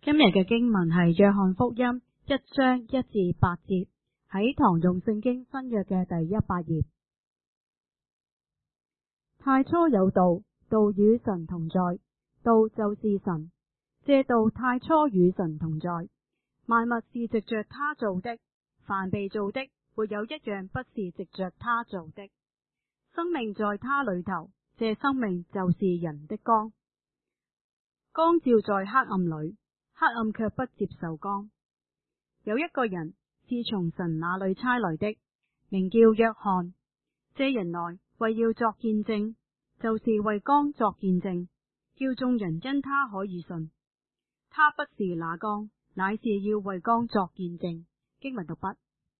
今日嘅經文係約翰福音1章1至8節，喺唐用聖經新約嘅第100頁。太初有道，道與神同在，道就是神。這道太初與神同在，萬物是藉着他造的，凡被造的，沒有一樣不是藉着他造的。生命在他裏頭，這生命就是人的光。光照在黑暗裏，黑暗卻不接受光。有一個人是從神那裏差來的，名叫約翰。這人來為要作見證，就是為光作見證，叫眾人因他可以信。他不是那光，乃是要為光作見證。經文讀畢。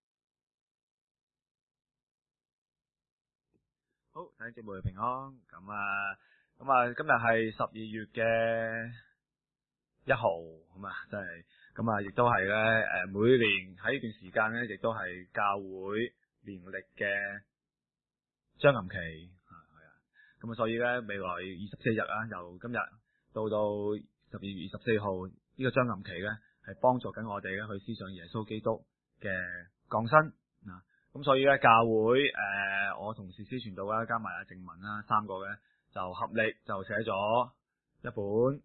好，弟兄姊妹平安。咁今日係12月嘅1號，咁啊，真係咁啊，亦都係咧每年喺呢段時間咧，亦都係教會年曆嘅將臨期係啊。咁啊，所以咧未來24日啊，由今日到12月24號呢個將臨期咧，係幫助緊我哋咧去思想耶穌基督嘅降生啊。咁所以咧教會我同士師傳道啦，加埋阿靜文啦，3個咧就合力就寫咗一本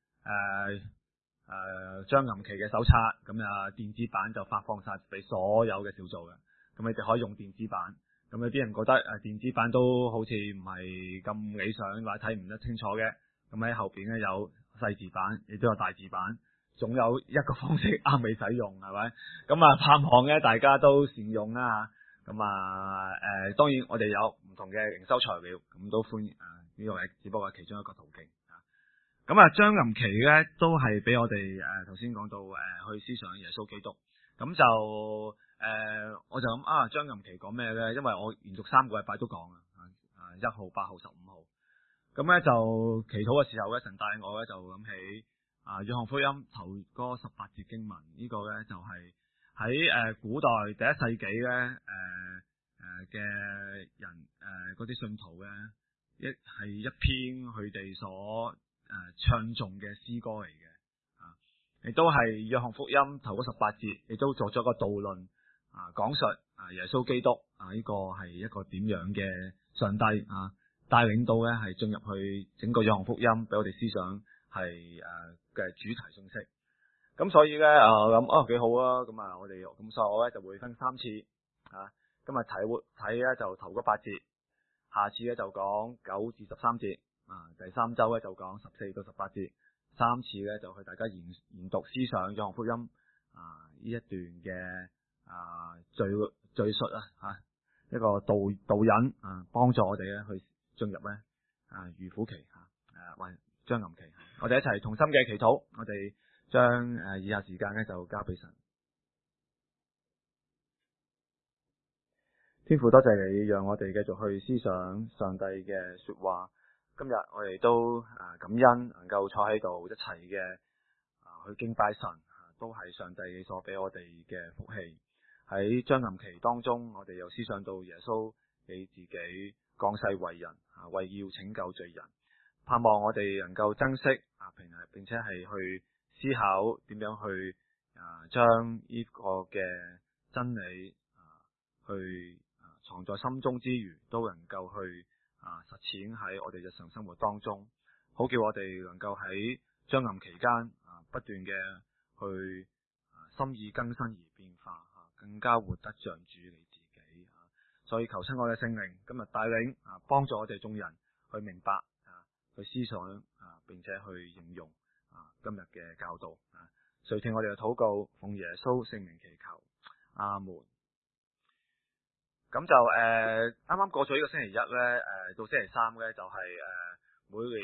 將臨期嘅手冊，咁啊電子版就發放晒俾所有嘅小組嘅，咁你哋可以用電子版。咁有啲人覺得電子版都好似唔係咁理想，或者睇唔得清楚嘅，咁喺後邊咧有細字版，亦都有大字版，總有一個方式啱你使用，係咪？咁啊盼望咧大家都善用啦。咁當然我哋有唔同嘅營收材料，咁都歡迎呢個係只不過係其中一個途徑。咁將臨期咧都係俾我哋頭先講到去思想耶穌基督。咁就我就諗將臨期講咩咧？因為我連續3個禮拜都講1號、8號、15號。咁咧就祈禱嘅時候咧，神帶我咧就諗起約翰福音頭嗰18節經文，呢個咧就係喺古代第1世紀咧嘅人嗰啲信徒咧係一篇佢哋所唱頌嘅詩歌嚟嘅，亦都係約翰福音頭嗰18節，亦都作咗個導論講述耶穌基督呢個係一個點樣嘅上帝帶領到咧係進入去整個約翰福音，俾我哋思想係嘅主題信息。咁所以咧諗幾好啊！咁我哋咁所以我咧就會分3次今日睇咧就頭嗰8節，下次咧就講9至13節第3周咧就講14到18節，3次咧就去大家研讀思想約翰福音呢一段嘅敘述一個導引幫助我哋咧去進入咧預苦期或將臨期。我哋一齊同心嘅祈禱，我哋將以下時間咧就交俾神。天父，多謝你讓我哋繼續去思想上帝嘅說話。今日我哋都感恩能夠坐喺度一齊嘅去敬拜神，都係上帝所俾我哋嘅福氣。喺將臨期當中，我哋又思想到耶穌你自己降世為人，為要拯救罪人。盼望我哋能夠珍惜並且係去思考點樣去將呢個嘅真理去藏在心中之餘，都能夠去實踐喺我哋日常生活當中，好叫我哋能夠喺將臨期間不斷嘅去心意更新而變化，更加活得像主你自己。所以求親我嘅聖靈今日帶領幫助我哋眾人去明白去思想並且去應用今日嘅教導。垂聽我哋嘅禱告，奉耶穌聖名祈求，阿門。咁就啱啱過咗呢個星期1咧，到星期3咧就係每年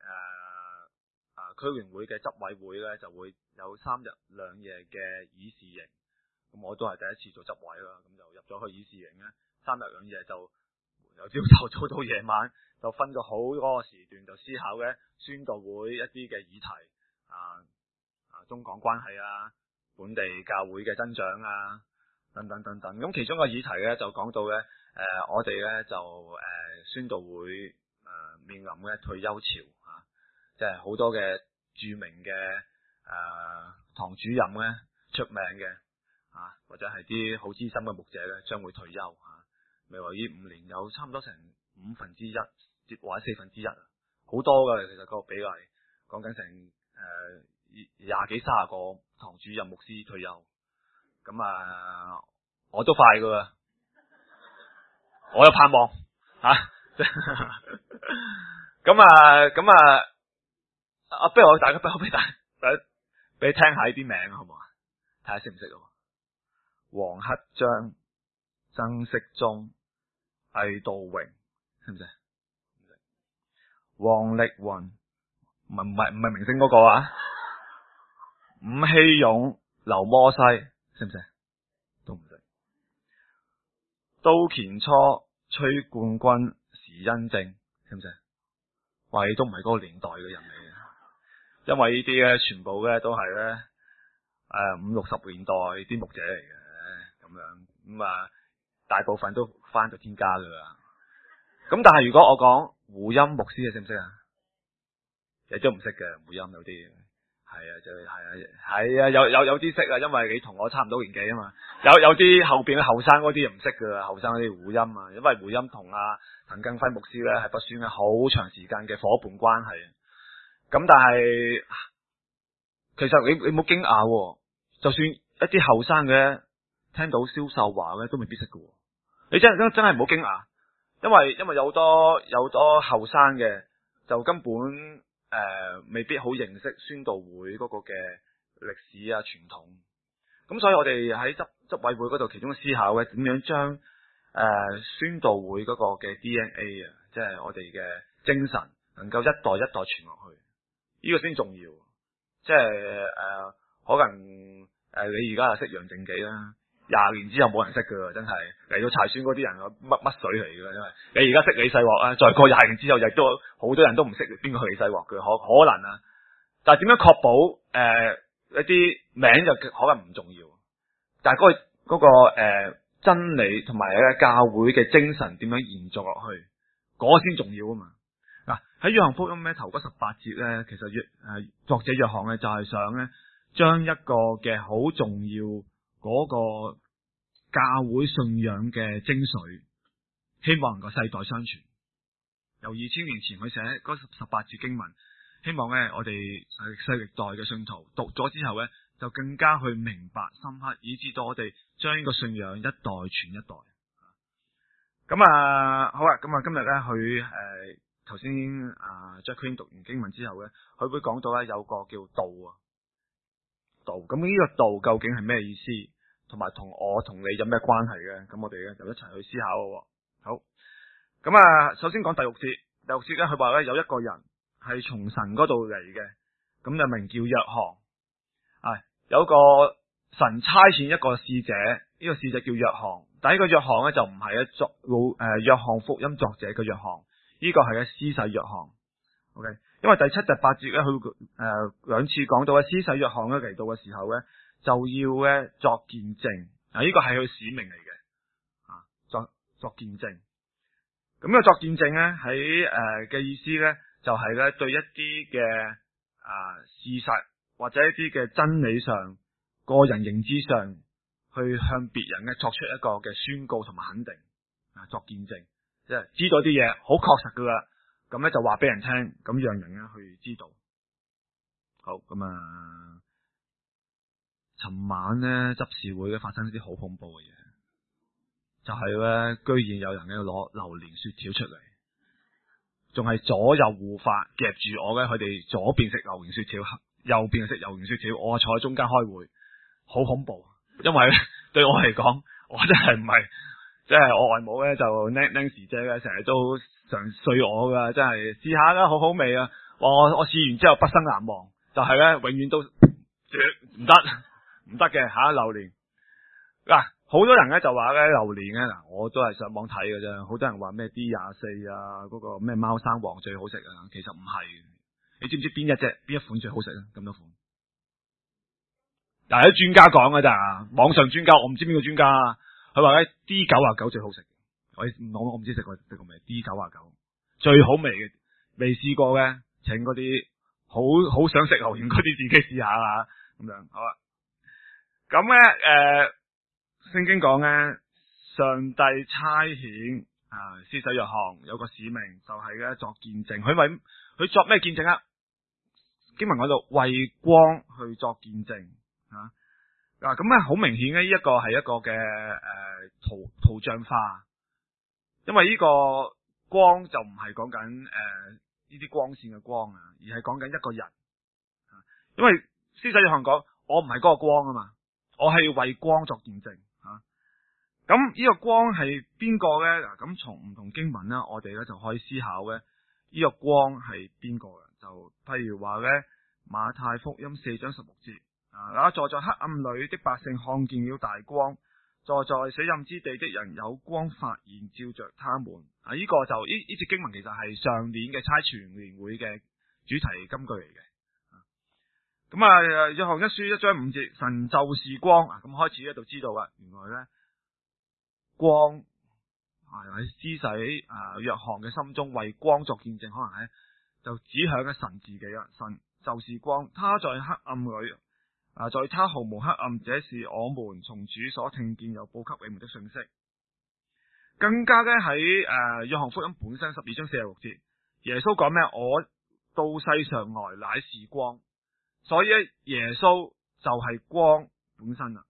區聯會嘅執委會咧就會有3日2夜嘅議事營。咁我都係第一次做執委啦，咁就入咗去議事營咧，3日2夜就由朝頭早到夜晚，就分咗好多個時段，就思考咧宣道會一啲嘅議題中港關係本地教會嘅增長等等等等。咁其中個議題咧就講到咧我哋咧就宣道會面臨咧退休潮即係好多嘅著名嘅堂主任咧出名嘅或者係啲好資深嘅牧者咧將會退休未來呢5年有差唔多成1/5或者1/4，好多噶。其實個比例講緊成20幾30個堂主任牧師退休。咁我都快噶啦，我有盼望不如大家俾你聽下呢啲名好唔好啊？睇下識唔識咯？黃克章、曾適中、魏道榮，識唔識？王力宏，唔係明星嗰個伍希勇、劉摩西，識唔識？都唔識。都乾初、崔冠軍、時殷正，識唔識？喂，都唔係嗰個年代嘅人嚟嘅，因為呢啲咧全部咧都係咧50、60年代啲牧者嚟嘅，咁樣大部分都翻到天家噶啦。咁但係如果我講胡音牧師，你識唔識啊？亦都唔識嘅，胡音有啲有啲識啊，因為你同我差唔多年紀啊嘛。有啲後邊嘅後生嗰啲唔識噶，後生嗰啲胡音因為胡音同滕更輝牧師咧係不算係好長時間嘅伙伴關係。咁但係其實你冇驚訝，就算一啲後生嘅聽到蕭秀華咧都未必識噶。你真係唔好驚訝，因為有好多後生嘅就根本未必好認識宣道會嗰個嘅歷史傳統。咁所以我哋喺執委會嗰度其中嘅思考咧，點樣將宣道會嗰個嘅 DNA 即係我哋嘅精神能夠一代一代傳落去，呢個先重要。即係可能你而家又識楊正紀啦，20年之後冇人識噶，真係嚟到柴村嗰啲人乜水嚟噶，因為你而家識李世鑊再過20年之後亦都好多人都唔識邊個係李世鑊嘅，可能啊。但係點樣確保一啲名就可能唔重要，但係嗰個真理同埋教會嘅精神點樣延續落去，嗰個先重要啊嘛。喺約翰福音咧頭嗰18節咧，其實作者約翰咧就係想咧將一個嘅好重要嗰個教會信仰嘅精髓，希望能夠世代相傳。由2000年前佢寫嗰18節經文，希望咧我哋歷世歷代嘅信徒讀咗之後咧，就更加去明白深刻，以致到我哋將呢個信仰一代傳一代。咁好啦，咁今日咧佢頭先Jacqueline 讀完經文之後咧，佢會講到咧有個叫道。咁呢個道究竟係咩意思，同埋同我同你有咩關係嘅？咁我哋咧就一齊去思考咯。好，咁首先講第6節。第6節咧，佢話咧有一個人係從神嗰度嚟嘅，咁就名叫約翰。有個神差遣一個使者，呢個使者叫約翰。但係呢個約翰咧就唔係約翰福音作者嘅約翰，呢個係施洗約翰。OK， 因為第7、第8節咧，佢兩次講到施洗約翰咧嚟到嘅時候咧，就要咧作見證。呢個係佢使命嚟嘅，作見證。咁呢個作見證咧喺嘅意思咧，就係咧對一啲嘅事實或者一啲嘅真理上、個人認知上，去向別人咧作出一個嘅宣告同埋肯定。作見證，即係知道啲嘢好確實噶啦，咁咧就話俾人聽，咁讓人咧去知道。好，咁尋晚咧執事會咧發生啲好恐怖嘅嘢，就係咧居然有人咧攞榴蓮雪條出嚟，仲係左右護法夾住我咧，佢哋左邊食榴蓮雪條，右邊食榴蓮雪條，我坐喺中間開會，好恐怖。因為對我嚟講，我真係唔係，即係我外母咧就 Nancy 姐咧成日都常碎我噶，真係試下啦，好好味啊！我試完之後畢生難忘，就係咧永遠都唔得嘅榴蓮。好多人咧就話咧榴蓮咧我都係上網睇嘅啫，好多人話咩 D24嗰個咩貓山王最好食啊，其實唔係。你知唔知邊一款最好食啊？咁多款，但係啲專家講㗎咋，網上專家，我唔知邊個專家，佢話咧 D99最好食。我唔知食過未 D99 最好味嘅，未試過嘅，請嗰啲好想食榴蓮嗰啲自己試下咁樣好啦。咁咧聖經講咧，上帝差遣施洗約翰有個使命，就係咧作見證。佢作咩見證啊？經文嗰度為光去作見證咁咧好明顯咧，呢一個係一個嘅圖像化，因為呢個光就唔係講緊呢啲光線嘅光啊，而係講緊一個人。因為施洗約翰講，我唔係嗰個光啊嘛，我係為光作見證咁呢個光係邊個咧？嗱，咁從唔同經文啦，我哋咧就可以思考咧，呢個光係邊個嘅？就譬如話咧，馬太福音4章16節坐在黑暗裏的百姓看見了大光，坐在死蔭之地的人有光發現照着他們。呢個就呢節經文其實係上年嘅差傳年會嘅主題金句嚟嘅。咁約翰一書1章5節，神就是光咁開始咧就知道啦，原來咧光喺施洗約翰嘅心中為光作見證，可能咧就指向嘅神自己啦。神就是光，他在黑暗裏在他毫無黑暗，這是我們從主所聽見又報給你們的信息。更加咧喺約翰福音本身12章46節，耶穌講咩？我到世上來乃是光，所以咧耶穌就係光本身啦。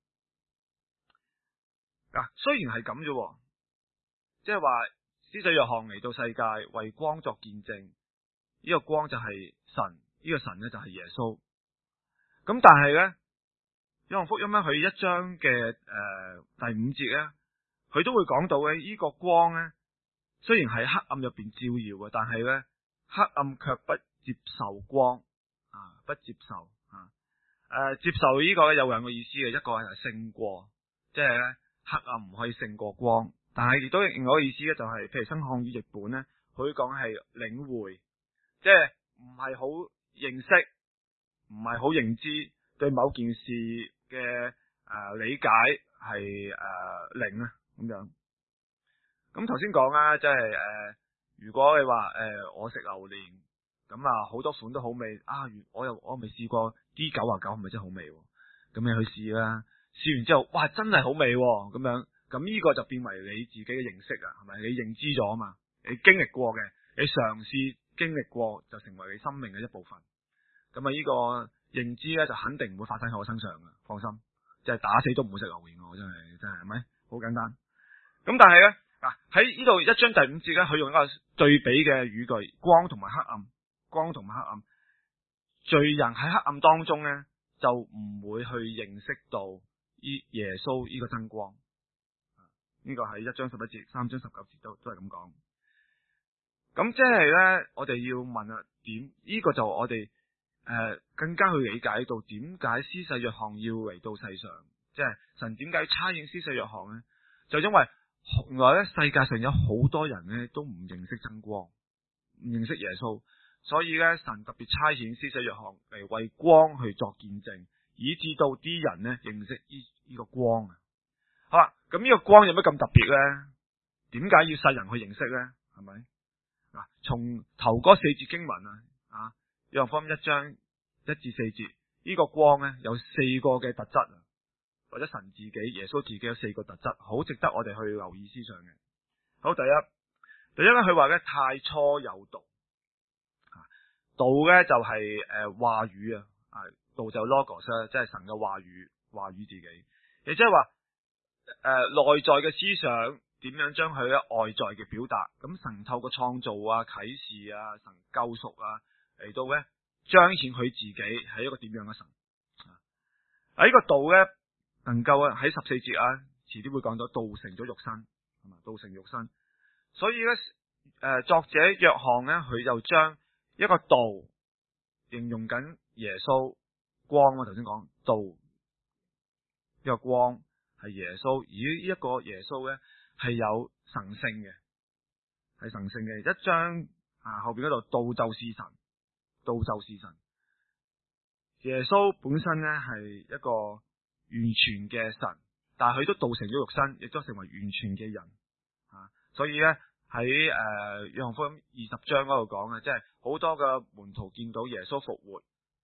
雖然係咁啫，即係話施洗約翰嚟到世界為光作見證，呢個光就係神，呢個神咧就係耶穌。咁但係咧，約翰福音咧佢1章嘅第5節咧，佢都會講到咧呢個光咧，雖然喺黑暗入邊照耀嘅，但係咧黑暗卻不接受光不接受接受呢個有兩個意思嘅，一個係勝過，即係咧黑暗唔可以勝過光，但係亦都另外一個意思咧，就係譬如新漢語譯本咧，佢講係領會，即係唔係好認識，唔係好認知，對某件事嘅理解係零啊咁樣。咁頭先講啦，即係如果你話我食榴蓮咁好多款都好味我未試過 D99 係咪真係好味？咁你去試啦，試完之後哇真係好味咁樣，咁呢個就變為你自己嘅認識係咪？你認知咗啊嘛，你經歷過嘅，你嘗試經歷過就成為你生命嘅一部分。咁呢個認知咧就肯定唔會發生喺我身上嘅，放心，即係打死都唔會食榴蓮，我真係咪？好簡單。咁但係咧喺呢度1章第5節咧，佢用一個對比嘅語句，光同埋黑暗，光同埋黑暗，罪人喺黑暗當中咧就唔會去認識到耶穌呢個真光。呢個喺1章11節、3章19節都係咁講。咁即係咧，我哋要問點？呢個就我哋更加去理解到點解施洗約翰要嚟到世上，即係神點解差遣施洗約翰咧？就因為原來咧世界上有好多人咧都唔認識真光，唔認識耶穌，所以咧神特別差遣施洗約翰嚟為光去作見證，以致到啲人咧認識呢個光啊。好啦，咁呢個光有乜咁特別咧？點解要世人去認識咧？係咪？從頭嗰4節經文約翰福音1章1至4節，呢個光咧有4個嘅特質或者神自己、耶穌自己有4個特質，好值得我哋去留意思想嘅。好，第一咧，佢話咧太初有道，道咧就係話語道就 logos 即係神嘅話語自己，亦即係話內在嘅思想點樣將佢咧外在嘅表達，咁神透過創造啟示神救贖嚟到咧彰顯佢自己係一個點樣嘅神。呢個道咧能夠喺14節遲啲會講到道成咗肉身，係嘛？道成肉身，所以咧作者約翰咧佢就將一個道形容緊耶穌光。我頭先講道呢個光係耶穌，而呢一個耶穌咧係有神性嘅，係神性嘅。1章後邊嗰度道就是神，道就是神。耶穌本身咧係一個完全嘅神，但係佢都道成咗肉身，亦都成為完全嘅人所以咧喺約翰福音20章嗰度講即係好多嘅門徒見到耶穌復活，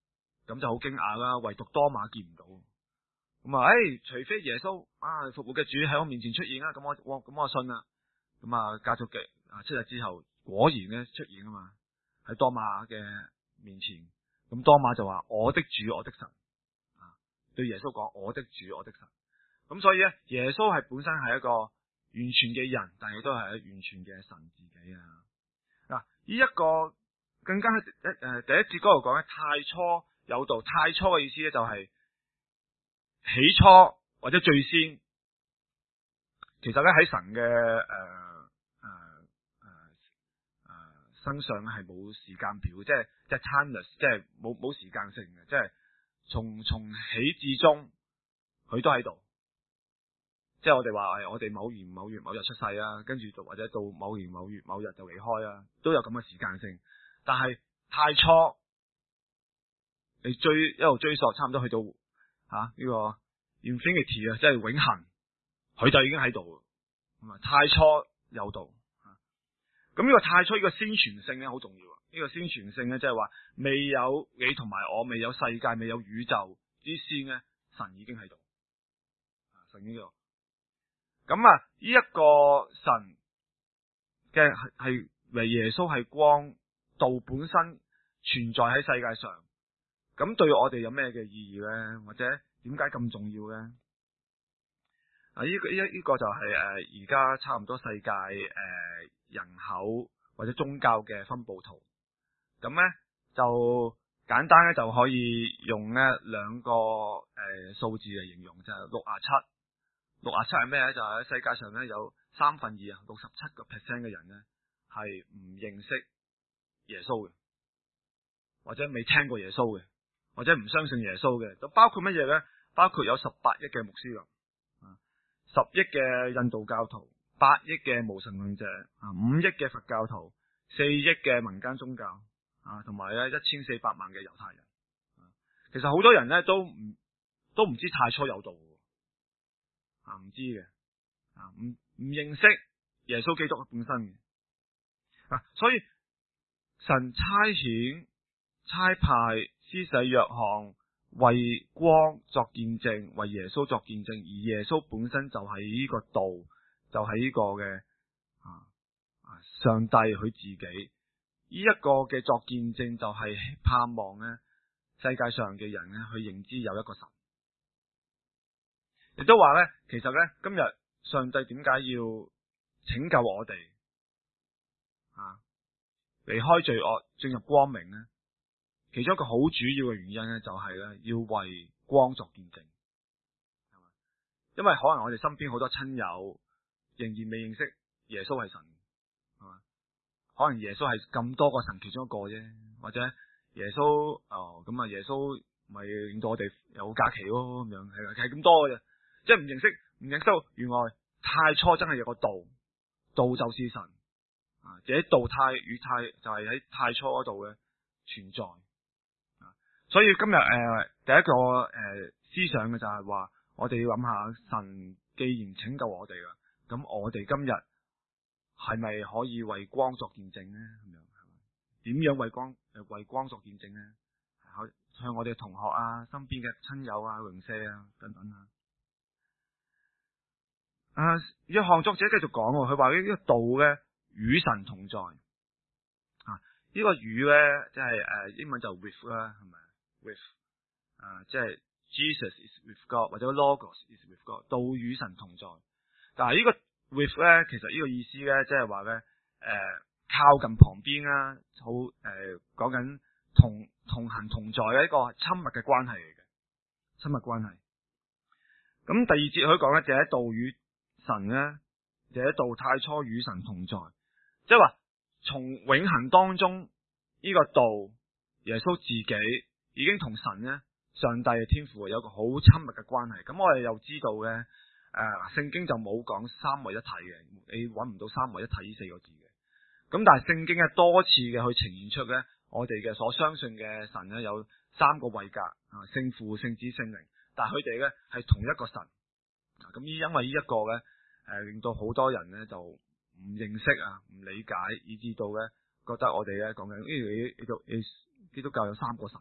咁就好驚訝啦，唯獨多馬見唔到。咁啊，除非耶穌復活嘅主喺我面前出現啦，咁我信啦。咁啊，隔咗7日之後，果然咧出現啊嘛，喺多馬嘅面前。咁多馬就話：我的主，我的神。對耶穌講：我的主，我的神。咁所以咧，耶穌係本身係一個完全嘅人，但係亦都係完全嘅神自己啊。嗱，呢一個更加喺第一節嗰度講咧，太初有道。太初嘅意思咧就係起初或者最先。其實咧喺神嘅身上咧係冇時間表，即係 timeless， 即係冇時間性嘅，即係從起至終佢都喺度。即係我哋話我哋某年某月某日出世啊，跟住或者到某年某月某日就離開啊，都有咁嘅時間性。但係太初你一路追溯，差唔多去到呢個 infinity 啊，即係永恆，佢就已經喺度。咁啊，太初有道。咁呢個太初呢個先傳性咧好重要。呢個先傳性咧即係話未有你同埋我，未有世界，未有宇宙之先咧，神已經喺度。神已經喺度。咁呢一個神嘅係為耶穌係光，道本身存在喺世界上。咁對我哋有咩嘅意義咧？或者點解咁重要咧？呢個就係而家差唔多世界人口或者宗教嘅分佈圖。咁咧就簡單咧就可以用咧兩個數字嚟形容，就係67。67係咩咧？就係喺世界上咧有2/3 67% 嘅人咧係唔認識耶穌嘅，或者未聽過耶穌嘅，或者唔相信耶穌嘅。咁包括乜嘢咧？包括有18億嘅穆斯林，10億嘅印度教徒，8億嘅無神論者，5億嘅佛教徒，4億嘅民間宗教同埋咧1400萬嘅猶太人。其實好多人咧都唔知太初有道嘅，唔知嘅，唔認識耶穌基督本身嘅。所以神差派施洗約翰為光作見證，為耶穌作見證，而耶穌本身就係呢個道，就係呢個嘅上帝佢自己。呢一個嘅作見證就係盼望咧世界上嘅人咧去認知有一個神。亦都話咧，其實咧今日上帝點解要拯救我哋離開罪惡進入光明咧？其中一個好主要嘅原因咧，就係咧要為光作見證。因為可能我哋身邊好多親友仍然未認識耶穌係神，係嘛？可能耶穌係咁多個神其中一個啫，或者耶穌咁耶穌咪令到我哋有假期咯，咁樣係咁多嘅啫。即係唔認識到原來太初真係有個道，道就是神這道太與太就係喺太初嗰度嘅存在。所以今日第一個思想嘅就係話，我哋要諗下神既然拯救我哋啦，咁我哋今日係咪可以為光作見證呢？咁樣點樣為光作見證呢？向我哋嘅同學身邊嘅親友鄰舍等等約翰作者繼續講，佢話呢個道咧與神同在呢個與咧即係英文就 with 啦，係咪 with 即係 Jesus is with God 或者 Logos is with God， 道與神同在。但係呢個 with 咧，其實呢個意思咧，即係話咧靠近旁邊好講緊同行同在嘅一個親密嘅關係嚟嘅，親密關係。咁第2節佢講咧，就係道與神咧，這道太初與神同在，即係話從永恆當中呢個道耶穌自己已經同神咧，上帝嘅天父有一個好親密嘅關係。咁我哋又知道咧，聖經就冇講三位一體嘅，你揾唔到三位一體呢4個字嘅。咁但係聖經係多次嘅去呈現出咧，我哋嘅所相信嘅神咧有3個位格聖父、聖子、聖靈，但係佢哋咧係同一個神。咁因為呢一個咧令到好多人咧就唔認識唔理解，以至到咧覺得我哋咧講緊基督教有3個神嘅，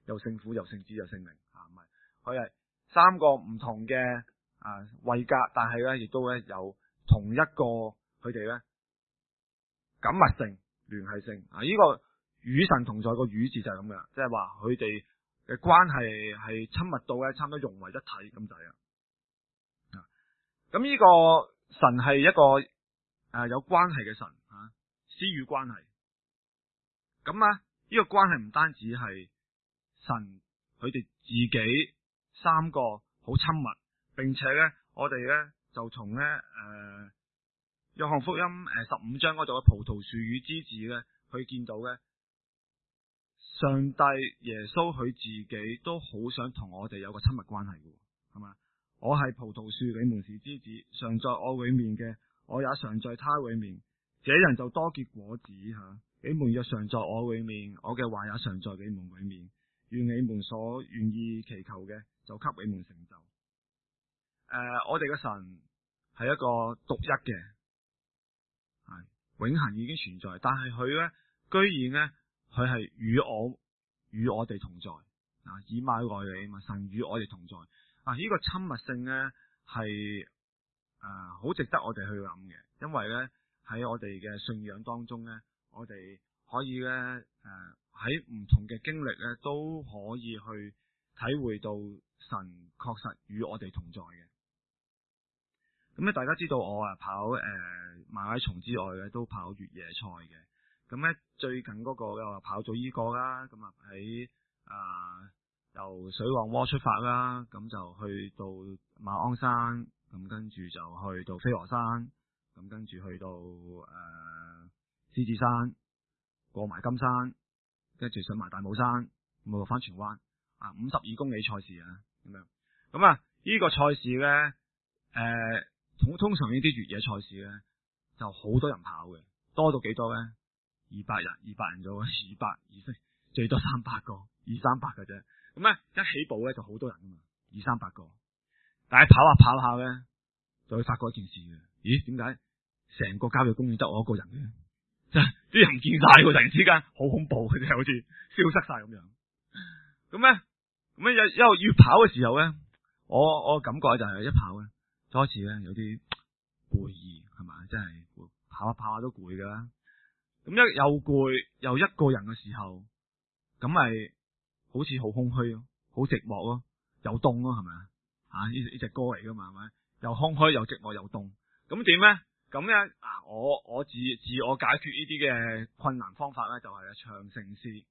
又聖父又聖子又聖靈唔係，佢係三個唔同嘅位格，但係咧亦都咧有同一個佢哋咧緊密性、聯繫性呢個與神同在個與字就係咁嘅，即係話佢哋嘅關係係親密到咧差唔多融為一體咁滯啊！咁呢個神係一個有關係嘅神私語關係。咁呢個關係唔單止係神佢哋自己三個好親密，並且咧我哋咧就從咧約翰福音15章嗰度嘅葡萄樹與枝子咧，去見到咧上帝耶穌佢自己都好想同我哋有個親密關係嘅，係嘛？我係葡萄樹，你們是枝子，常在我裏面嘅，我也常在他裏面，這人就多結果子你們若常在我裏面，我嘅話也常在你們裏面，願你們所願意祈求嘅，就給你們成就。我哋嘅神係一個獨一嘅，永恆已經存在，但係佢咧居然咧佢係與我哋同在以馬內利嘛，神與我哋同在呢個親密性咧係好值得我哋去諗嘅，因為咧喺我哋嘅信仰當中咧，我哋可以咧喺唔同嘅經歷咧都可以去體會到神確實與我哋同在嘅。咁咧大家知道我跑馬拉松之外咧都跑越野賽嘅，咁咧最近嗰個又跑咗呢個啦，咁喺由水浪窩出發啦，咁就去到馬鞍山，咁跟住就去到飛鵝山，咁跟住去到獅子山，過埋金山，跟住上埋大帽山，咁落翻荃灣52公里賽事咁樣。咁呢個賽事咧通常呢啲越野賽事咧就好多人跑嘅，多到幾多咧？200人咗，200最多300個，200-300嘅啫。咁咧一起步咧就好多人噶嘛，200-300個。但係跑下咧，就會發覺一件事嘅，咦？點解成個郊野公園得我一個人嘅？即係啲人唔見晒，突然之間好恐怖嘅，好似消失晒咁樣。咁咧一路越跑嘅時候咧，我感覺就係一跑咧，就開始咧有啲攰意，係咪？真係跑下都攰噶啦。咁又攰又一個人嘅時候，咁咪好似好空虛咯，好寂寞咯，又凍咯，係咪呢隻歌嚟噶嘛，係咪？又空虛又寂寞又凍，咁點咧？咁咧我自我解決呢啲嘅困難方法咧，就係唱聖詩。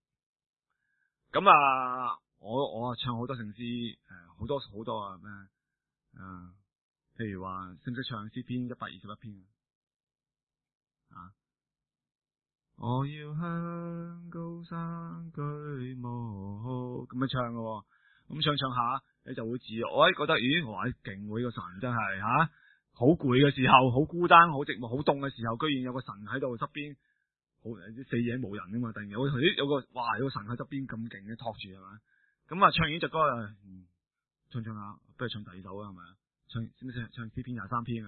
咁我唱好多聖詩，好多咩？譬如話識唔識唱詩篇121篇我要向高山舉目，咁樣唱嘅，咁唱下你就會自我覺得，咦，我係勁喎，呢個神真係好攰嘅時候，好孤單，好寂寞，好凍嘅時候，居然有個神喺度側邊，四野無人啊嘛，突然有個神喺側邊咁勁嘅托住係咪？咁唱完呢隻歌唱下，不如唱第二首係咪？唱詩篇23篇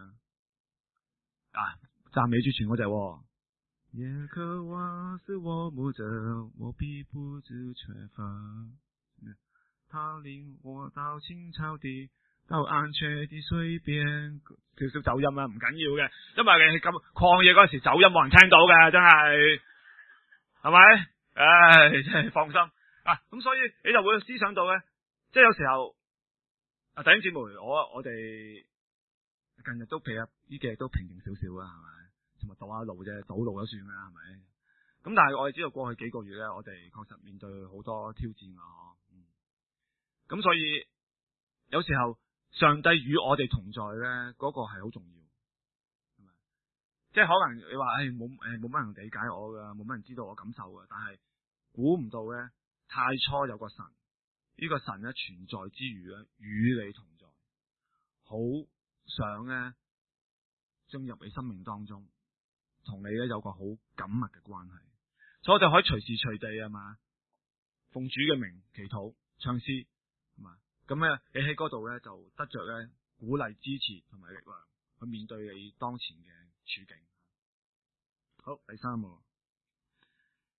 讚美主全嗰隻。耶和華是我牧者，我必不致缺乏。他領我到青草地，到安全的水邊。少少走音唔緊要嘅，因為你咁曠野嗰陣時走音冇人聽到嘅，真係咪？真係放心咁所以你就會思想到咧，即係有時候弟兄姊妹，我哋近日都呢幾日都平靜少少啦，係咪？同埋堵下路啫，堵路都算啦，係咪？咁但係我哋知道過去幾個月咧，我哋確實面對好多挑戰咁所以有時候上帝與我哋同在咧，嗰個係好重要，係咪？即係可能你話冇乜人理解我噶，冇乜人知道我感受噶，但係估唔到咧，太初有個神，呢個神咧存在之餘咧，與你同在，好想咧進入你生命當中，同你咧有個好緊密嘅關係，所以我哋可以隨時隨地奉主嘅名祈禱唱詩，係嘛？咁咧你喺嗰度咧就得着咧鼓勵支持同埋力量去面對你當前嘅處境。好，第三個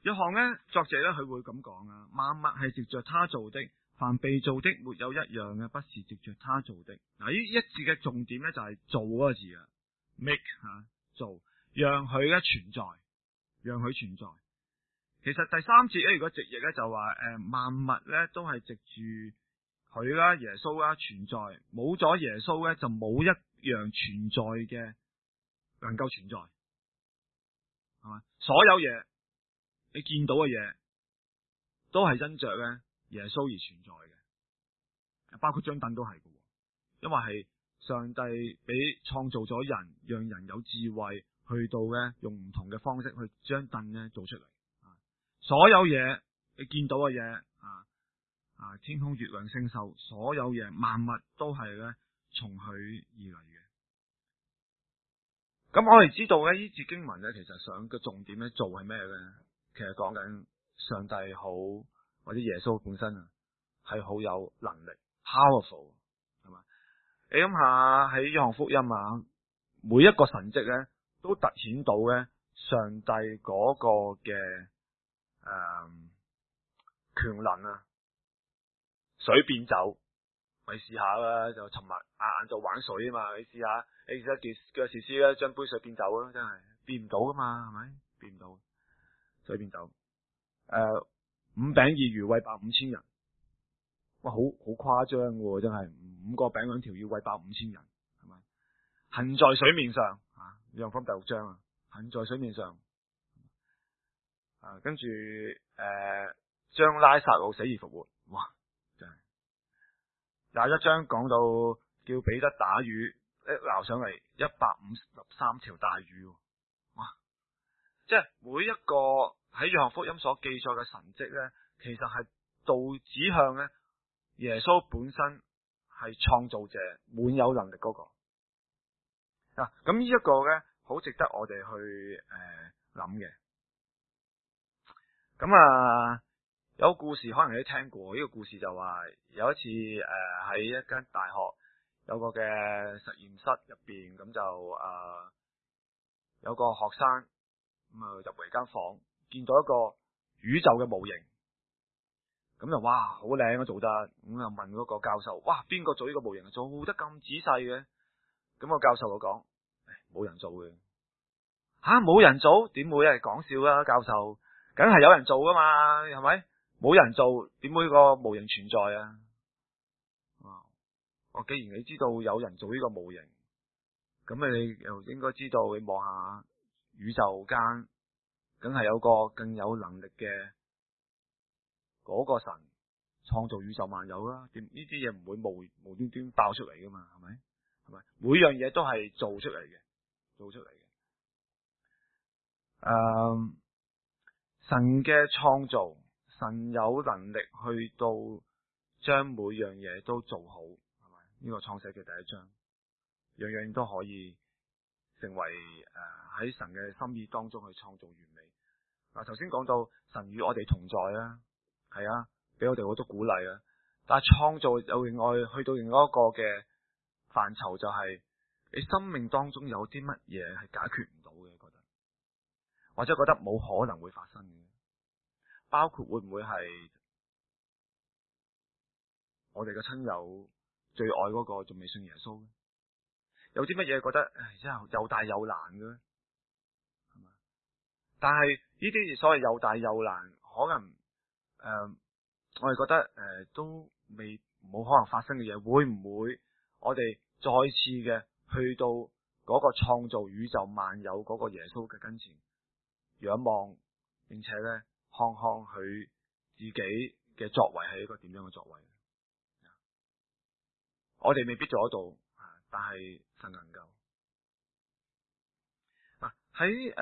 約翰呢，作者呢，佢會咁講啊，萬物係藉着他做的，凡被造的沒有一樣嘅不是藉着他做的。嗱，呢一字嘅重點呢，就係做嗰個字啊 ，make 做，讓佢咧存在，讓佢存在。其實第三節咧，如果直譯咧就話萬物咧都係藉住佢啦，耶穌啦存在，冇咗耶穌咧就冇一樣存在嘅能夠存在，係嘛？所有嘢你見到嘅嘢都係因着咧耶穌而存在嘅，包括張凳都係嘅，因為係上帝俾創造咗人，讓人有智慧去到咧用唔同嘅方式去將凳咧做出嚟。所有嘢你見到嘅嘢天空月亮星宿，所有嘢萬物都係咧從佢而嚟嘅。咁我哋知道咧呢節經文咧，其實想嘅重點咧做係咩咧？其實講緊上帝好，或者耶穌本身係好有能力 ，powerful 係嘛？你諗下喺約翰福音每一個神蹟咧都凸顯到咧上帝嗰個嘅權能水變酒，咪試下啦！就尋日晏晝玩水啊嘛，你試下，你試下叫士師咧將杯水變酒咯，真係變唔到噶嘛，係咪？變唔到，水變酒。五餅二魚餵飽5000人，哇，好誇張喎，真係5個餅2條魚餵飽5000人，係咪？行在水面上約翰福音第6章行在水面上。跟住將拉撒路死而復活，哇！真係21章講到叫彼得打魚，一撈上嚟153條大魚，哇！即係每一個喺約翰福音所記載嘅神蹟咧，其實係指向咧耶穌本身係創造者，滿有能力嗰個。咁呢一個咧好值得我哋去諗嘅。咁有個故事可能你都聽過，呢個故事就話有一次喺一間大學有個嘅實驗室入邊，咁就有個學生咁入嚟間房，見到一個宇宙嘅模型，咁就哇好靚啊做得，咁就問嗰個教授，哇邊個做呢個模型做得咁仔細嘅？咁個教授就講冇人做嘅。冇人做？點會係講笑啊？教授梗係有人做噶嘛，係咪？冇人做，點會個模型存在啊？既然你知道有人做呢個模型，咁你又應該知道，你望下宇宙間，梗係有個更有能力嘅嗰個神創造宇宙萬有啦。呢啲嘢唔會無端端爆出嚟噶嘛，係咪？係咪？每樣嘢都係做出嚟嘅，神嘅創造，神有能力去到將每樣嘢都做好，係咪？呢個創世記第1章，樣樣都可以成為喺神嘅心意當中去創造完美。頭先講到神與我哋同在啦，係啊，俾我哋好多鼓勵啊。但係創造有另外去到另外一個嘅範疇，就係你生命當中有啲乜嘢係解決唔到嘅，覺得或者覺得冇可能會發生嘅，包括會唔會係我哋嘅親友最愛嗰個仲未信耶穌？有啲乜嘢覺得真係又大又難嘅，係嘛？但係呢啲所謂又大又難，可能我哋覺得都冇可能發生嘅嘢，會唔會我哋再次嘅去到嗰個創造宇宙萬有嗰個耶穌嘅跟前仰望，並且咧看看佢自己嘅作為係一個點樣嘅作為？我哋未必做得到，但係神能夠。喺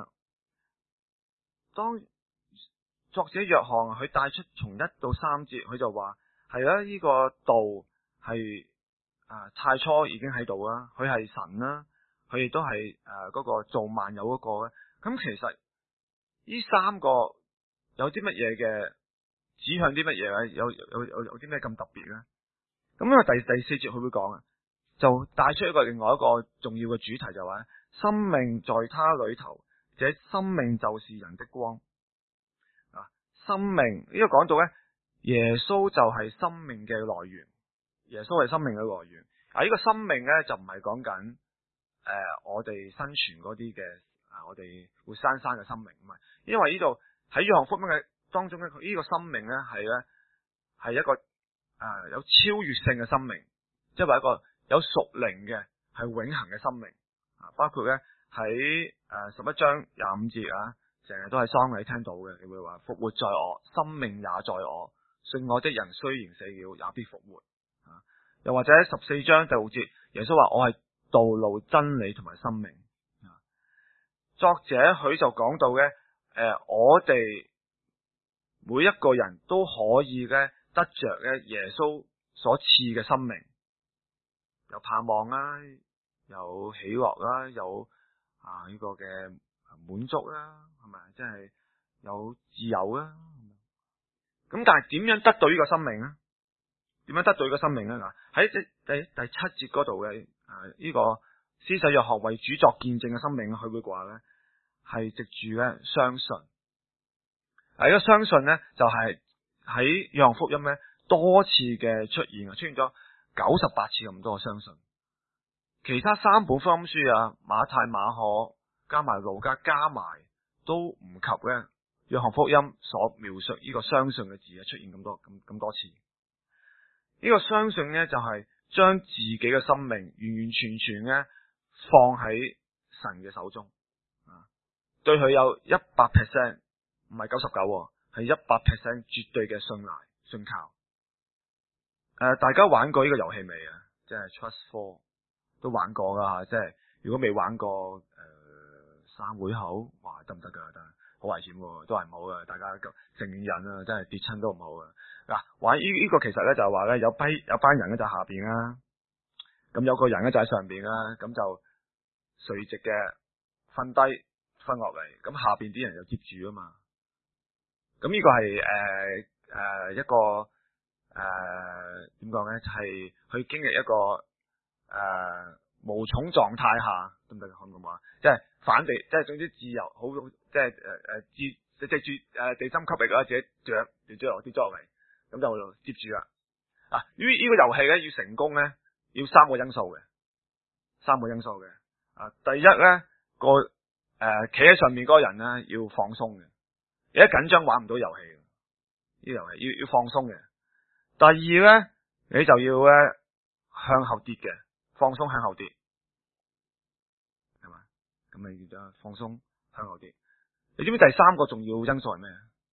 當作者約翰佢帶出從1到3節，佢就話係啦，呢個道係太初已經喺度啦，佢係神啦，佢亦都係嗰個造萬有嗰個咧。咁其實呢3個有啲乜嘢嘅指向啲乜嘢咧？有啲咩咁特別咧？咁因為第4節佢會講就帶出另外一個重要嘅主題，就話生命在他裏頭，這生命就是人的光。 生命呢個講到咧，耶穌就係生命嘅來源，耶穌係生命嘅來源。呢個生命咧就唔係講緊我哋生存嗰啲嘅我哋活生生嘅生命，唔係，因為呢度喺約翰福音嘅當中咧，呢個生命咧係一個有超越性嘅生命，即係話一個有屬靈嘅係永恆嘅生命包括咧喺11章25節成日都係喪禮聽到嘅，你會話復活在我，生命也在我，信我的人雖然死了也必復活又或者喺14章第6節，耶穌話我係道路真理同埋生命作者佢就講到嘅我哋每一個人都可以咧得着咧耶穌所賜嘅生命，有盼望啦，有喜樂啦，有呢個嘅滿足啦，係咪？即係有自由啦。咁但係點樣得到呢個生命呢？點樣得到呢個生命呢？嗱，喺第7節嗰度嘅呢個施洗約翰為主作見證嘅生命，佢會話咧係藉住咧相信。呢個相信咧就係喺約翰福音咧多次嘅出現咗98次咁多嘅相信。其他3本福音書馬太、馬可加埋路加加埋都唔及咧約翰福音所描述呢個相信嘅字出現咁多次。呢個相信咧就係將自己嘅生命完完全全咧放喺神嘅手中對佢有 100%， 唔係99%，係 100% 絕對嘅信靠。大家玩過呢個遊戲未啊？即係 Trust Fall 都玩過噶即係如果未玩過3會口，哇得唔得噶？得，好危險喎，都係唔好嘅。大家成年人真係跌親都唔好嘅。嗱，玩呢個其實咧就係話咧有班人咧就下邊啦，咁有個人咧就喺上邊啦，咁就垂直嘅瞓低瞓落嚟，咁下邊啲人就接住啊嘛。咁呢個係一個點講咧，係去經歷一個無重狀態下，得唔得？可唔可以話？即係反地，即係總之自由，好即係藉住地心吸力自己跌落嚟，咁就接住啦。呢個遊戲咧要成功咧，要3個因素嘅。第一咧企喺上面嗰個人咧要放鬆嘅，而家緊張玩唔到遊戲，呢個遊戲要放鬆嘅。第二咧，你就要咧向後跌嘅，放鬆向後跌，係嘛？咁你要放鬆向後跌。你知唔知第3個重要因素係咩？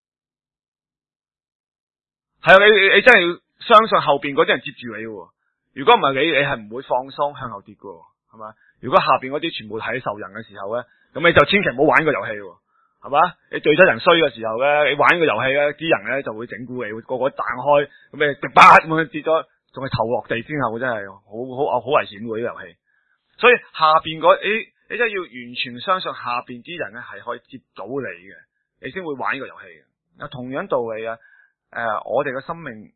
係你真係要相信後邊嗰啲人接住你喎。如果唔係你係唔會放鬆向後跌㗎，係嘛？如果下邊嗰啲全部睇受人嘅時候咧，咁你就千祈唔好玩個遊戲喎。係嘛？你對得人衰嘅時候咧，你玩個遊戲咧，啲人咧就會整蠱你，會個個彈開，咁你咁跌咗，仲係頭落地之後，真係好危險喎！呢個遊戲。所以下邊你真係要完全相信下邊啲人咧係可以接到你嘅，你先會玩呢個遊戲嘅。同樣道理我哋嘅生命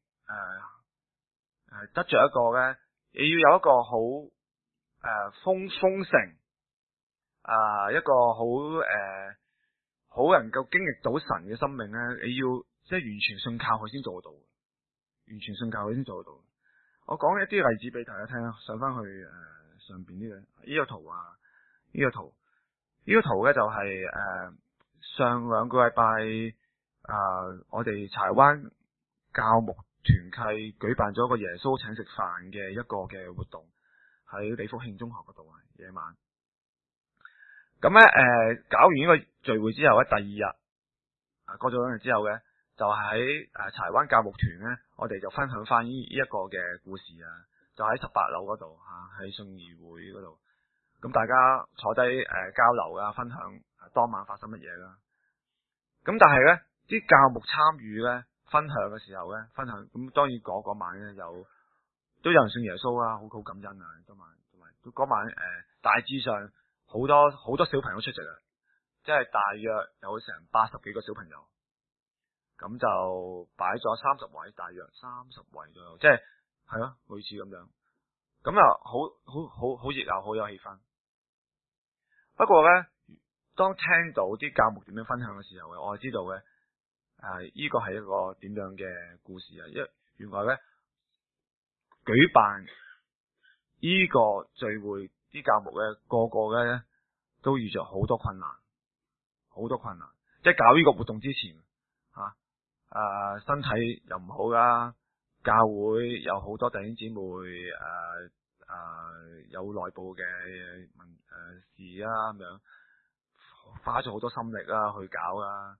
得着一個咧，你要有一個好豐盛一個好能夠經歷到神嘅生命咧，你要即係完全信靠佢先做得到，完全信靠佢先做得到。我講一啲例子俾大家聽啦，上翻去上邊呢個圖呢個圖咧就係上2個禮拜我哋柴灣教牧團契舉辦咗一個耶穌請食飯嘅一個嘅活動，喺李福慶中學嗰度夜晚。咁咧搞完呢個聚會之後咧，第2日過咗2日之後咧，就喺柴灣教牧團咧，我哋就分享翻呢一個嘅故事就喺18樓嗰度喺信義會嗰度。咁大家坐低交流分享當晚發生乜嘢啦。咁但係咧啲教牧參與咧分享嘅時候咧，咁當然嗰晚咧都有人信耶穌啦，好感恩同埋嗰晚大致上好多小朋友出席即係大約有成80幾個小朋友，咁就擺咗30位，大約30位左右，即係咯類似咁樣，咁好熱鬧，好有氣氛。不過咧，當聽到啲教牧點樣分享嘅時候我係知道嘅呢個係一個點樣嘅故事啊？原來咧舉辦呢個聚會啲教牧咧，個個咧都遇着好多困難，好多困難。即係搞呢個活動之前身體又唔好啦，教會有好多弟兄姊妹有內部嘅事啊咁樣，花咗好多心力啦去搞啦，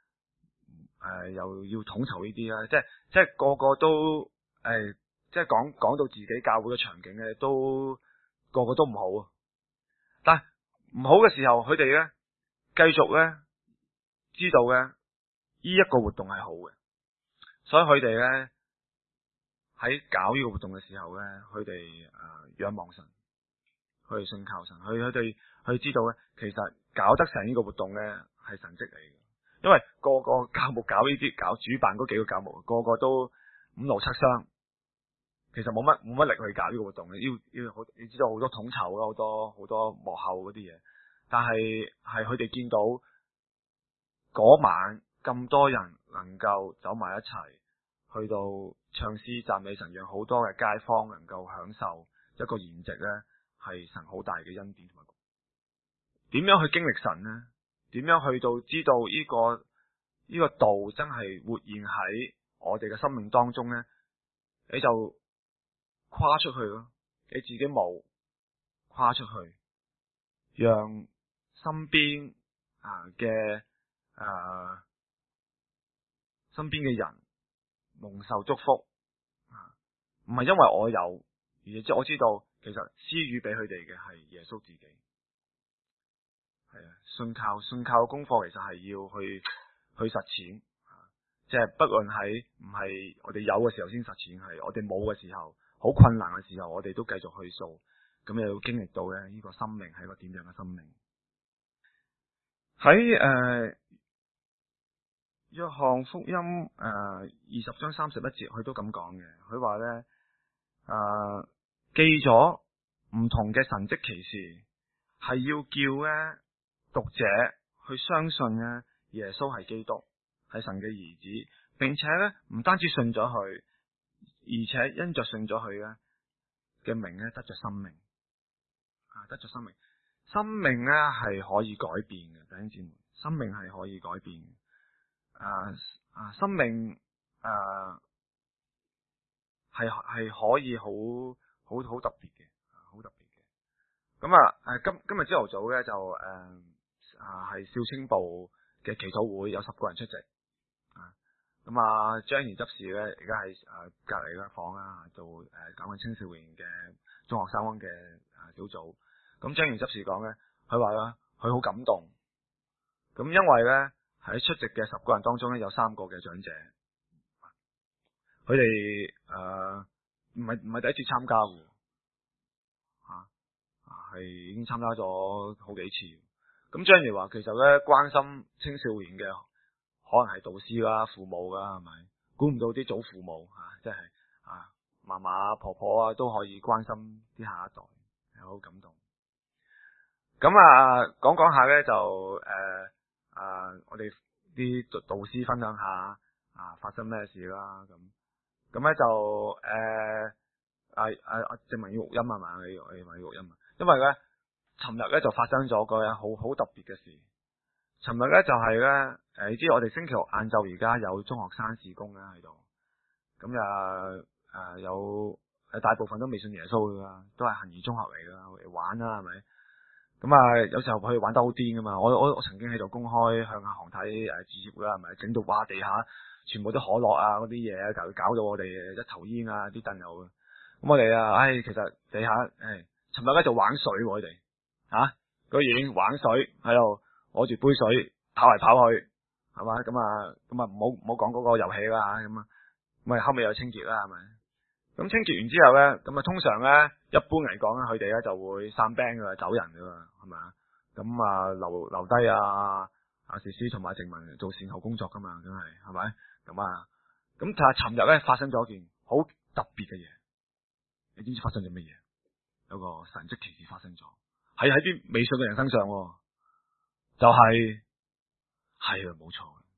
又要統籌呢啲啦，即係個個都即係講到自己教會嘅場景咧，都個個都唔好啊。但係唔好嘅時候，佢哋咧繼續咧知道咧呢一個活動係好嘅，所以佢哋咧喺搞呢個活動嘅時候咧，佢哋仰望神，佢哋信靠神，佢哋知道咧，其實搞得成呢個活動咧係神蹟嚟嘅，因為個個教牧搞主辦嗰幾個教牧，個個都五勞七傷，其實冇乜力去搞呢個活動嘅，要知道好多統籌啦，好多幕後嗰啲嘢，但係佢哋見到嗰晚咁多人能夠走埋一齊，去到唱詩讚美神，讓好多嘅街坊能夠享受一個筵席咧，係神好大嘅恩典同埋。點樣去經歷神呢？點樣去到知道呢個道真係活現喺我哋嘅生命當中呢？你就跨出去咯，你自己冇跨出去，讓身邊嘅人蒙受祝福，唔係因為我有，而即係我知道其實施予俾佢哋嘅係耶穌自己。係啊，信靠嘅功課其實係要去實踐，即係不論喺唔係我哋有嘅時候先實踐，係我哋冇嘅時候，好困難嘅時候，我哋都繼續去做，咁又要經歷到咧呢個生命係一個點樣嘅生命。喺約翰福音20章31節，佢都咁講嘅，佢話咧記咗唔同嘅神蹟奇事，係要叫咧讀者去相信咧耶穌係基督，係神嘅兒子，並且咧唔單止信咗佢，而且因着信咗佢咧嘅名咧得着生命，得着生命。生命咧係可以改變嘅，弟兄姊妹，生命係可以改變嘅。生命係可以好特別嘅，好特別嘅。咁今日朝頭早咧就係少青部嘅祈禱會，有10個人出席。張怡執事咧而家喺隔籬間房啦，做搞緊青少年嘅中學生嘅小組。咁張怡執事講咧，佢話啦，佢好感動。咁因為咧喺出席嘅10個人當中咧，有3個嘅長者，佢哋唔係第一次參加嘅，係已經參加咗好幾次。咁張怡話，其實咧關心青少年嘅可能係導師啦、父母啦，係咪？估唔到啲祖父母即係嫲嫲婆婆啊，都可以關心啲下一代，係好感動。咁講下咧就我哋啲導師分享下發生咩事啦。咁咧就正文要錄音係嘛？你要錄音啊？因為咧尋日咧就發生咗個好特別嘅事。尋日咧就係咧你知我哋星期六晏晝而家有中學生事工喺度，咁有大部分都未信耶穌噶，都係行義中學嚟噶，嚟玩啦係咪？咁有時候佢哋玩得好癲噶嘛，我曾經喺度公開向行體致歉啦，係咪？整到地下全部都可樂啊嗰啲嘢，搞到我哋一頭煙啊，啲凳又咁我哋其實地下尋日咧就玩水喎，佢哋居然玩水喺度攞住杯水跑嚟跑去，係嘛？咁唔好講嗰個遊戲啦，咁後尾又清潔啦，係咪？咁清潔完之後咧，咁通常咧，一般嚟講咧，佢哋咧就會散 band 噶啦，走人噶啦，係咪？咁留低時師同埋靜文做善後工作噶嘛，梗係咪？咁但係尋日咧發生咗件好特別嘅嘢，你知唔知發生咗乜嘢？有個神蹟奇事發生咗，喺啲未信嘅人身上，就係冇錯，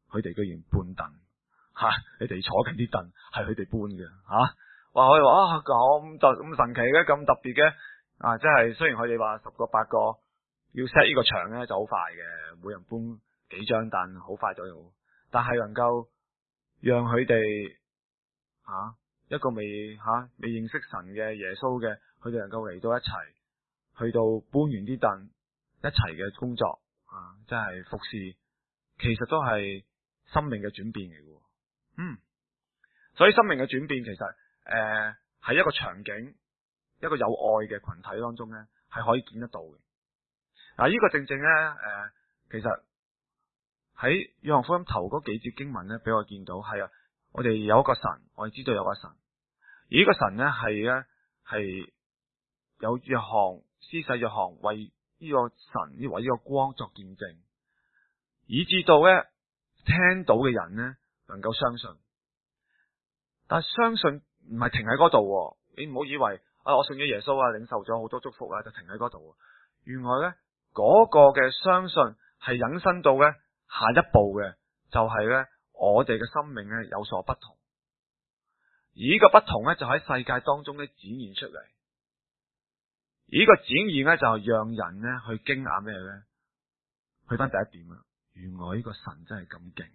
佢哋居然搬凳你哋坐緊啲凳係佢哋搬嘅哇！我哋話咁神奇嘅，咁特別嘅即係雖然佢哋話10個8個要 set 呢個場咧就好快嘅，每人搬幾張凳，好快就有，但係能夠讓佢哋一個未認識神嘅耶穌嘅，佢哋能夠嚟到一齊，去到搬完啲凳一齊嘅工作即係服侍，其實都係生命嘅轉變嚟嘅。所以生命嘅轉變其實喺一個場景，一個有愛嘅群體當中咧，係可以見得到嘅。呢個正正咧其實喺約翰福音頭嗰幾節經文咧，俾我見到係我哋有一個神，我哋知道有個神，而呢個神咧係有約翰施洗約翰為呢個神為呢個光作見證，以至到咧聽到嘅人咧能夠相信。但係相信唔係停喺嗰度，你唔好以為我信咗耶穌領受咗好多祝福就停喺嗰度。原來咧嗰個嘅相信係引申到咧下一步嘅，就係咧我哋嘅生命咧有所不同，而呢個不同咧就喺世界當中咧展現出嚟。而呢個展現咧就係讓人咧去驚訝咩咧？去翻第一點啦，原來呢個神真係咁勁，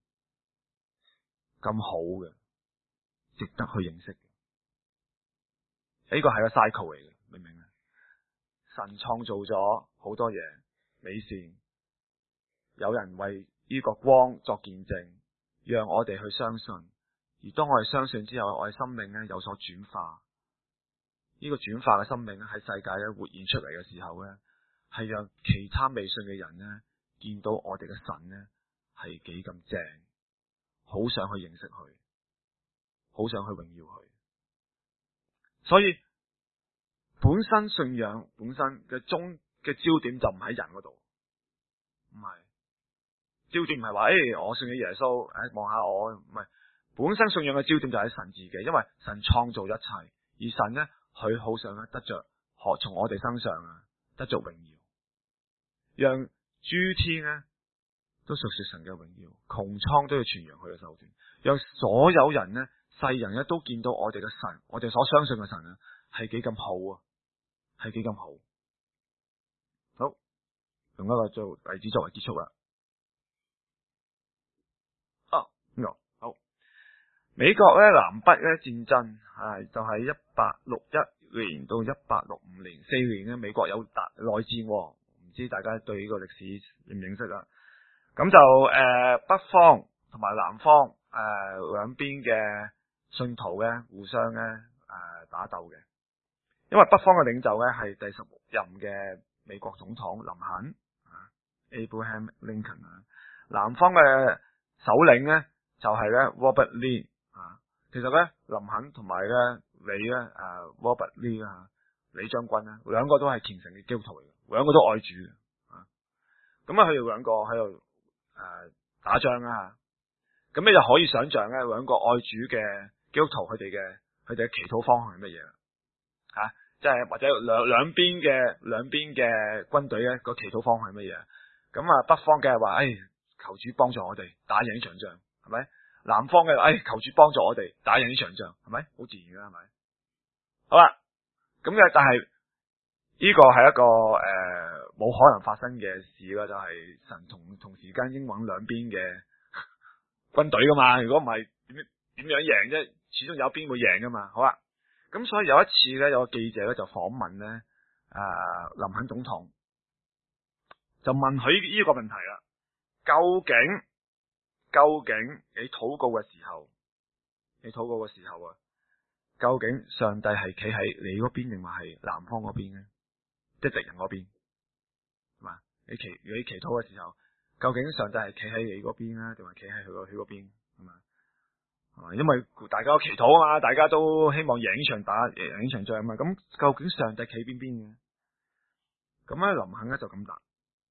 咁好嘅，值得去認識嘅。呢個係個 cycle 嚟嘅，明唔明啊？神創造咗好多嘢美善，有人為呢個光作見證，讓我哋去相信。而當我哋相信之後，我哋生命咧有所轉化。呢個轉化嘅生命咧喺世界咧活現出嚟嘅時候咧，係讓其他未信嘅人咧見到我哋嘅神咧係幾咁正，好想去認識佢，好想去榮耀佢。所以本身信仰本身嘅焦點就唔喺人嗰度，唔係焦點唔係話我信咗耶穌，望下我，唔係，本身信仰嘅焦點就喺神自己，因為神創造一切，而神咧佢好想得着從我哋身上得着榮耀，讓諸天咧都述說神嘅榮耀，穹蒼都要傳揚佢嘅手段，讓所有人咧世人咧都見到我哋嘅神，我哋所相信嘅神係幾咁好係幾咁好。好，用一個做例子作為結束啦。好，美國咧南北咧戰爭就係1861年到1865年4年咧，美國有內戰，唔知大家對呢個歷史認唔認識啦？咁就北方同埋南方兩邊嘅信徒咧互相咧打鬥嘅，因為北方嘅領袖咧係第16任嘅美國總統林肯Abraham Lincoln 南方嘅首領咧就係咧 Robert Lee 其實咧林肯同埋咧Robert Lee 李將軍咧兩個都係虔誠嘅基督徒嚟嘅，兩個都愛主嘅咁佢哋兩個喺度打仗咁你就可以想象咧兩個愛主嘅基督徒佢哋嘅祈禱方向係乜嘢即係或者兩邊嘅軍隊咧個祈禱方向係乜嘢？咁北方嘅係話求主幫助我哋打贏呢場仗，係咪？南方嘅求主幫助我哋打贏呢場仗，係咪？好自然嘅，係咪？好啦，咁但係呢個係一個冇可能發生嘅事啦，就係神同時間應允兩邊嘅軍隊噶嘛，如果唔係點樣贏啫？始終有邊會贏噶嘛。好啦，咁所以有一次咧，有個記者咧就訪問咧林肯總統，就問佢呢個問題啦：究竟你禱告嘅時候，究竟上帝係企喺你嗰邊定話係南方嗰邊咧？即係敵人嗰邊，係嘛？你祈禱嘅時候，究竟上帝係企喺你嗰邊啊，定係企喺佢嗰邊？係嘛？因為大家都祈禱啊嘛，大家都希望贏呢場仗啊嘛。咁究竟上帝企邊邊嘅？咁咧林肯咧就咁答，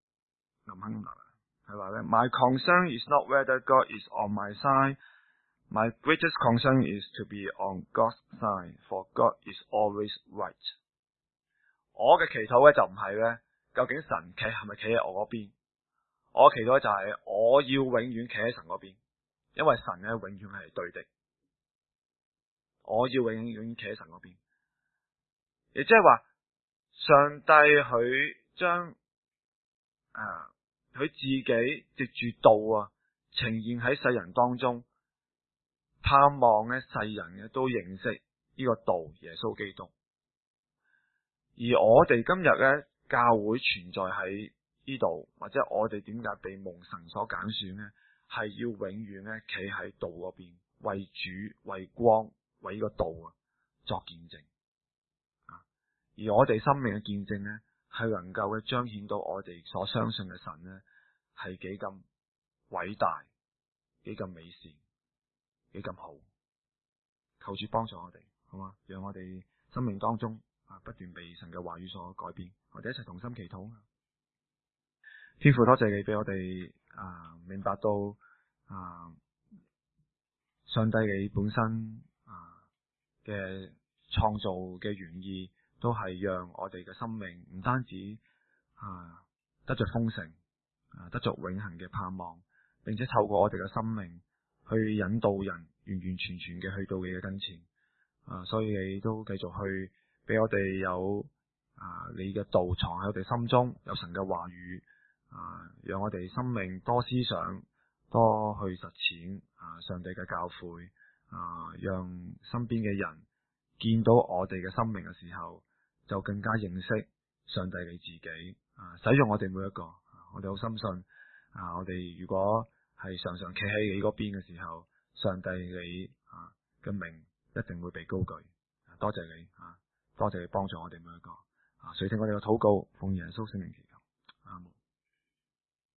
係話咧 My concern is not whether God is on my side. My greatest concern is to be on God's side, for God is always right. 我嘅祈禱咧就唔係咧，究竟神係咪企喺我嗰邊？ 我祈禱就係我要永遠企喺神嗰邊，因為神咧永遠係對的。我要永遠企喺神嗰邊，亦即係話上帝佢將佢自己藉住道呈現喺世人當中，盼望咧世人嘅都認識呢個道耶穌基督。而我哋今日咧教會存在喺呢度，或者我哋點解被蒙神所揀選呢？係要永遠咧企喺道嗰邊，為主、為光、為呢個道作見證。而我哋生命嘅見證呢，係能夠嘅彰顯到我哋所相信嘅神呢，係幾咁偉大、幾咁美善、幾咁好。求主幫助我哋，好嘛？讓我哋生命當中不斷被神嘅話語所改變。我哋一齊同心祈禱。天父，多謝你俾我哋明白到上帝你本身嘅創造嘅原意，都係讓我哋嘅生命唔單止得着豐盛，得着永恆嘅盼望，並且透過我哋嘅生命去引導人完完全全嘅去到你嘅跟前。所以你都繼續去俾我哋有你嘅道藏喺我哋心中，有神嘅話語，讓我哋生命多思想，多去實踐上帝嘅教誨，讓身邊嘅人見到我哋嘅生命嘅時候，就更加認識上帝你自己，使用我哋每一個。我哋好深信，我哋如果係常常企喺你嗰邊嘅時候，上帝你嘅名一定會被高舉。多謝你，多謝你幫助我哋每一個。垂聽我哋嘅禱告，奉耶穌聖名祈求，阿門。